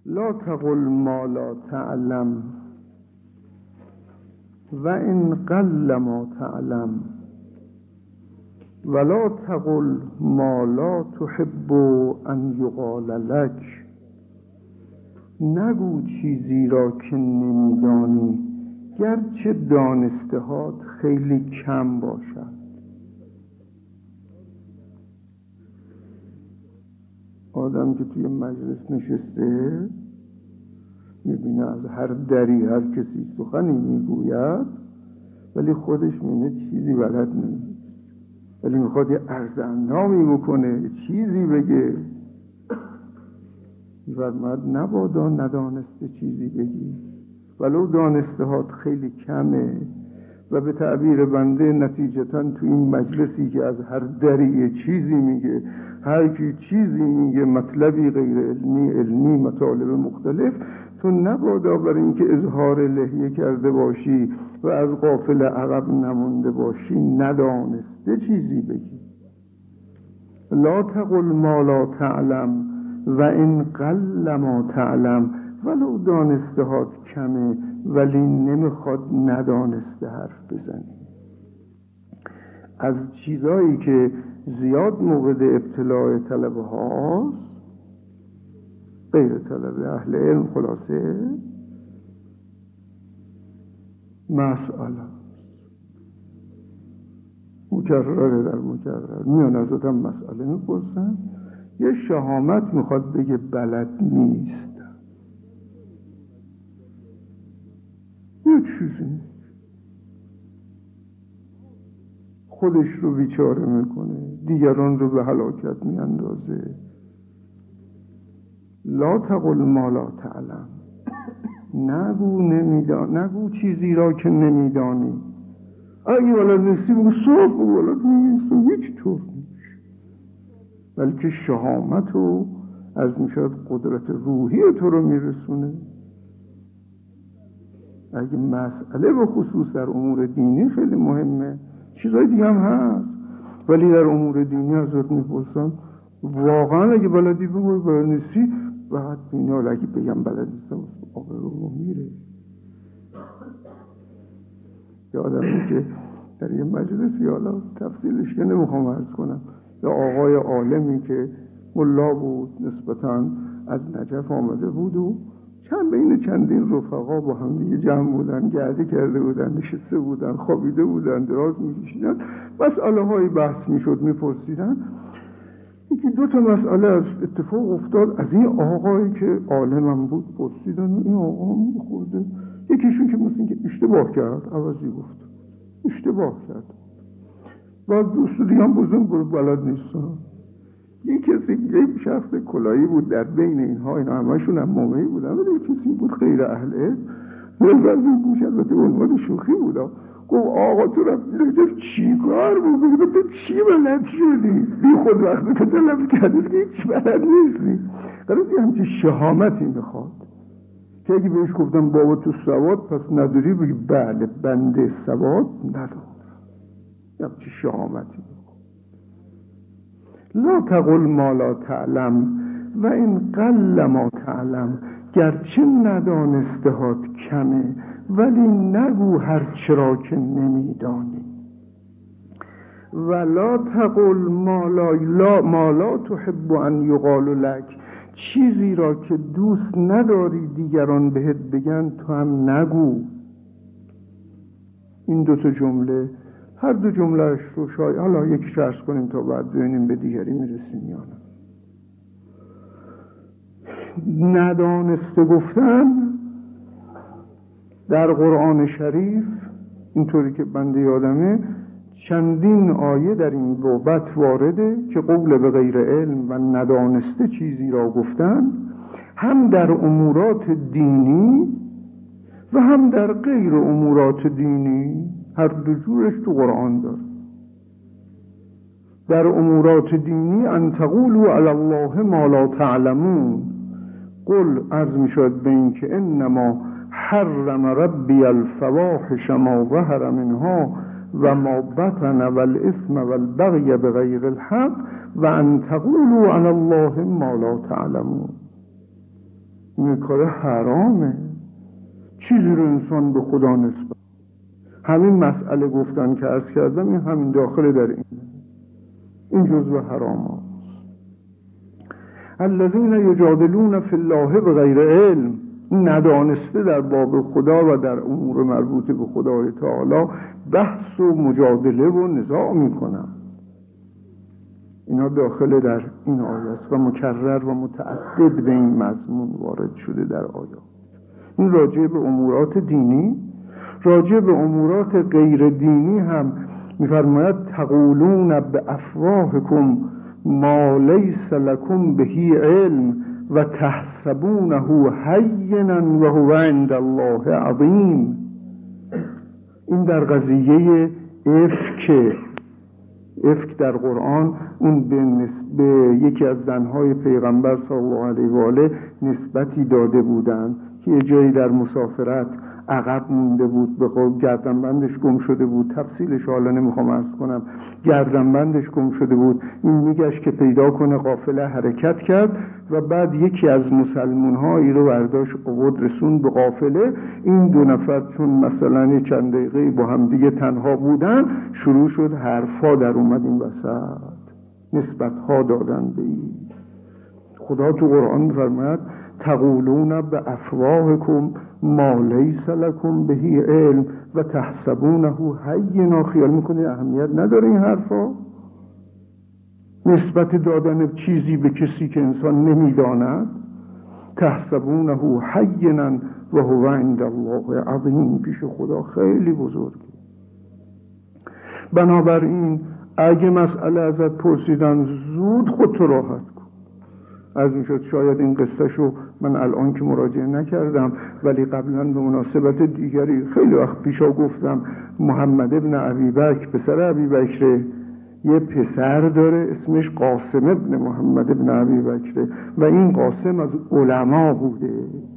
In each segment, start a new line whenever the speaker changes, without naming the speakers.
لا تقل ما لا تعلم و ان قل ما تعلم ولا تقل ما لا تحب ان یقال لک. نگو چیزی را که نمیدانی گرچه دانستهات خیلی کم باشد. آدم که توی مجلس نشسته میبینه از هر دری هر کسی سخنی میگوید، ولی خودش میبینه چیزی بلد نیست، ولی میخواد یه عرض اندامی بکنه، چیزی بگه. میفرماید نبادا ندانسته چیزی بگی ولو دانسته هات خیلی کمه. و به تعبیر بنده نتیجتاً تو این مجلسی که از هر دری چیزی میگه، هر کی چیزی میگه، مطلبی غیر علمی مطالب مختلف، تو نبادا برای اینکه اظهار لحیه کرده باشی و از غافل عقب نمونده باشی ندانسته چیزی بگی. لا تقل ما لا تعلم و ان قل ما تعلم. ولو دانسته هات کمه ولی نمیخواد ندانسته حرف بزنی. از چیزایی که زیاد مورد ابتلاع طلبه هاست، غیر طلبه اهل علم، خلاصه مسئله مکرره در مکرر میان ازتم مسئله میپرسن، یه شهامت میخواد بگه بلد نیست، یه چیزی خودش رو بیچاره میکنه، دیگران رو به هلاکت میاندازه. لا تقل ما لا تعلم. نگو چیزی را که نمیدانی. اگه بلد نیستی بگو صاف بگو بلد نیستی، هیچ طور نیست. بلکه شهامت و از میشد قدرت روحی تو رو میرسونه. اگه مسئله به خصوص در امور دینی خیلی مهمه، چیزهای دیگه هم هست، ولی در امور دینی ازت میپرسن واقعا اگه بلدی بگو، بلد نیستی بعد بینه، حالا اگه بگم بلد نیستم آقا رو میره. یادمه که در یه مجلسی، حالا تفصیلش که نمیخوام عرض کنم، یه آقای عالمی که ملا بود نسبتاً از نجف آمده بود و بین چندین رفقا با هم دیگه جمع بودن، گرده کرده بودن، نشسته بودن، خوابیده بودن، دراز میکشیدن، مسئله های بحث میشد، میپرسیدن. یکی دو تا مسئله از اتفاق افتاد، از این آقایی که عالمم بود پرسیدن و این آقا هم خورده، یکیشون که مثل که اشتباه کرد، عوضی گفت اشتباه کرد، و دوست دیگه هم بزن برو بلد نیستن. یک کسی، یک شخص کلایی بود در بین اینها، اینا همشون هم مومعی بودن، ولی یک کسی بود غیر اهله، ولی گوش البته عنوان شوخی بود، گفت آقا تو رفتی رجب چی کار بود؟ تو چی بلد شدی؟ بی خود وقتی تو تلف کردی که هیچ بلد نیستی. قرار یه همچه شهامتی میخواد که اگه بهش گفتم بابا تو سواد پس نداری، بگی بله بنده سواد ندارم. یه همچه شهامتی میخواد. لا تقل ما لا تعلم و این قل ما تعلم. گرچه ندانسته هات کمه ولی نگو هر چرا که نمیدانی. و لا تقل ما لا تحب ان یقال لک. چیزی را که دوست نداری دیگران بهت بگن تو هم نگو. این دو تا جمله، هر دو جملهش رو شاید حالا یکیش عرض کنیم تا بعد ببینیم به دیگری میرسیم یا نه. ندانسته گفتن در قرآن شریف اینطوری که بنده یادمه چندین آیه در این بابت وارده که قول به غیر علم و ندانسته چیزی را گفتن، هم در امورات دینی و هم در غیر امورات دینی، هر دو جورش تو قرآن داره. در امورات دینی ان تقولوا علی الله ما لا تعلمون. قل عرض میشد به این که انما حرم ربی الفواحش ما ظهر منها و ما بطن والاثم والبغی بغیر الحق و ان تقولوا علی الله ما لا تعلمون. این کار حرامه. چیزی رو انسان به خدا نسبت، همین مسئله گفتن که عرض کردم این همین داخل در این جزء حرام هاست. الذین یجادلون فی الله بغیر علم، ندانسته در باب خدا و در امور مربوط به خدای تعالی بحث و مجادله و نزاع میکنن. اینا داخل در این آیه است و مکرر و متعدد به این مضمون وارد شده در آیات. این راجع به امورات دینی. راجع به امورات غیر دینی هم می‌فرماید تقولون بافواهکم ما لیس لکم به علم و تحسبونه هینا و هو عند الله عظیم. این در قضیه افک در قرآن اون به یکی از زنهای پیغمبر صلی الله علیه و آله نسبتی داده بودند که یه جایی در مسافرت عقب مونده بود، به قول گردنبندش گم شده بود. تفصیلش حالا نمیخوام عرض کنم. گردنبندش گم شده بود، این میگشت که پیدا کنه، قافله حرکت کرد و بعد یکی از مسلمون ها ای رو برداشت آورد رسون به قافله. این دو نفر چون مثلا چند دقیقه با هم دیگه تنها بودن، شروع شد حرفا در اومد این وسط، نسبت ها دادن به این. خدا تو قرآن می‌فرماید تقولون بافواهکم ما لیس لکم به علم و تحسبونه هینا. خیال میکنه اهمیت نداره این حرفا؟ نسبت دادن چیزی به کسی که انسان نمیداند. تحسبونه هینا و هو عند الله عظیم، پیش خدا خیلی بزرگه. بنابراین اگه مسئله ازت پرسیدن، زود خودت راحت کن. از میشد شاید این قصه شو من الان که مراجعه نکردم، ولی قبلا به مناسبت دیگری خیلی وقت پیشا گفتم. محمد ابن ابی بکر، پسر ابی بکر، یه پسر داره اسمش قاسم ابن محمد ابن ابی بکر و این قاسم از علما بوده،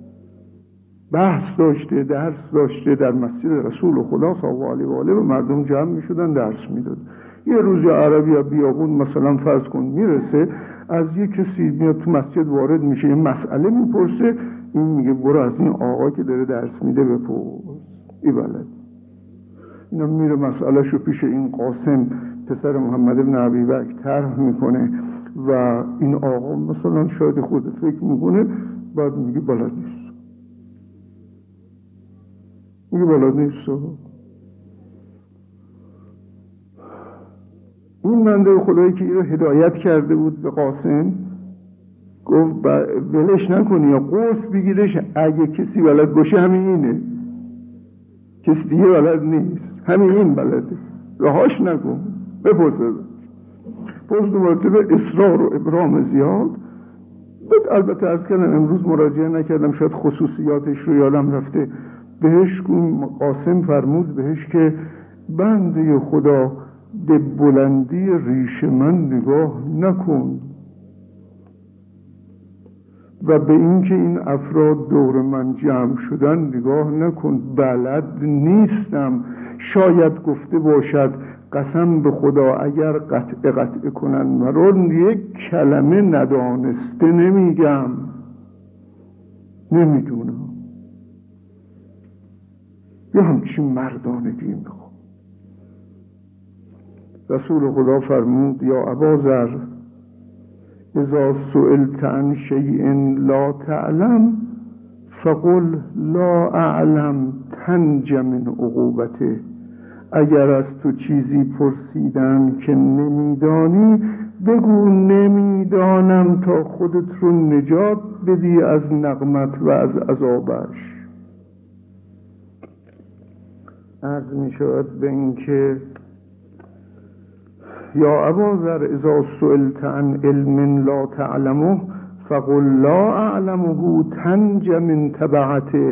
بحث داشته، درس داشته در مسجد رسول خدا صلی الله علیه و آله و مردم جمع میشدن درس میداد. یه روز عربی یا بیابون مثلا فرض کن میرسه، از یه کسی میاد تو مسجد وارد میشه، یه مسئله میپرسه، این میگه برو از این آقا که داره درس میده بپرس، ای بلد. اینا میره مسئله شو پیش این قاسم پسر محمد ابن ابی بکر طرح میکنه و این آقا مثلا شاید خود فکر میکنه، بعد میگه بلد نیست، میگه بلد نیست. این بنده خدایی که این رو هدایت کرده بود به قاسم گفت ولش نکنی یا قرص بگیرش، اگه کسی بلد باشه همین اینه، کسی دیگه بلد نیست، همین این بلده، رهاش نکن، بپرسه. پس دو مرتبه اصرار و ابرام زیاد بود. البته از کردم امروز مراجعه نکردم، شاید خصوصیاتش رو یادم رفته. بهش قاسم فرمود بهش که بنده خدا به بلندی ریش من نگاه نکن و به اینکه این افراد دور من جمع شدن نگاه نکن، بلد نیستم. شاید گفته باشد قسم به خدا اگر قطع کنن مرا یک کلمه ندانسته نمیگم، نمیدونم. یه همچین مردانگی میخوام. رسول خدا فرمود یا ابا ذر اذا سئلت عن شیء لا تعلم فقل لا اعلم تنج من عقوبته. اگر از تو چیزی پرسیدن که نمیدانی بگو نمیدانم تا خودت رو نجات بدی از نقمت و از عذابش. عرض می شود به این که یا ابا ذر اذا سئلت عن علم لا تعلمه فقل لا اعلمه تنج من تبعته.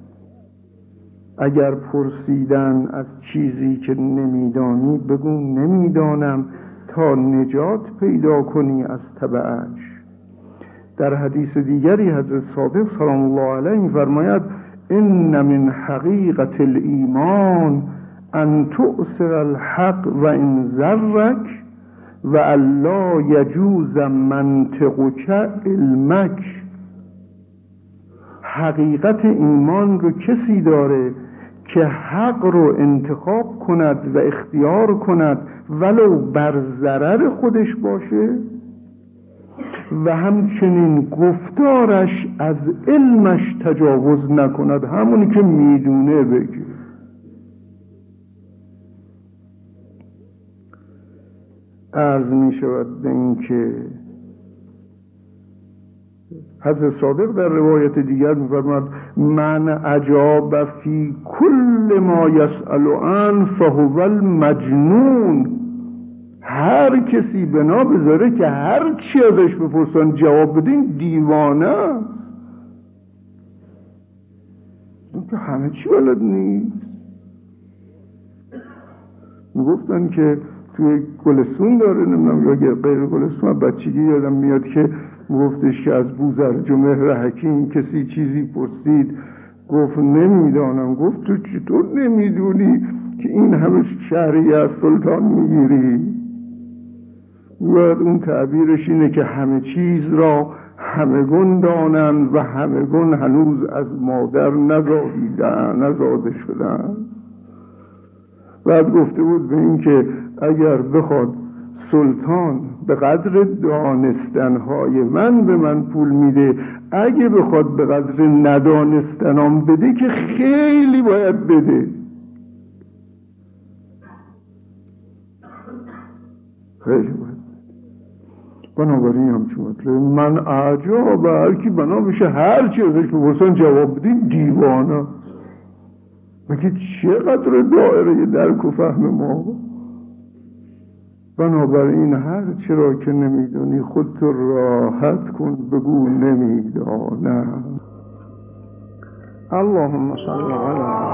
اگر پرسیدن از چیزی که نمیدانی بگو نمیدانم تا نجات پیدا کنی از تبعش. در حدیث دیگری حضرت صادق سلام الله علیه می‌فرماید ان من حقیقت الایمان ان تؤثر الحق و ان ذرک و الا یجوز منطقک علمک. حقیقت ایمان رو کسی داره که حق رو انتخاب کند و اختیار کند ولو بر ضرر خودش باشه و همچنین گفتارش از علمش تجاوز نکند، همونی که میدونه بگه. عرض می شود به این که حضرت صادق در روایت دیگر می‌فرماید من اجاب فی کل ما یسأل عنه فهو المجنون. هر کسی بنا بذاره که هر چی ازش بپرسن جواب بدین دیوانه است. اون که همه چی بلد نیست. میگفتن که توی گلستون داره، نمیدونم یا غیر گلستون، بچگی یادم میاد که گفتش که از بوزرج و مهر حکیم کسی چیزی پرسید، گفت نمیدانم. گفت تو چطور نمیدونی که این همه شهری از سلطان میگیری؟ و اون تعبیرش اینه که همه چیز را همگون دانند و همگون هنوز از مادر نزاده شدن. بعد گفته بود به این که اگر بخواد سلطان به قدر دانستنهای من به من پول میده، اگه بخواد به قدر ندانستنام بده که خیلی باید بده. خیلی باید. بنابراین همچون مطلب من اعجاب هر کی بنا بشه هر چی ازش بپرسن جواب بدین دیوانه. مگه چقدر دایره درک و فهم ما. بنابراین هر چی را که نمیدونی خودت راحت کن، بگو نمیدانم. اللهم صل علی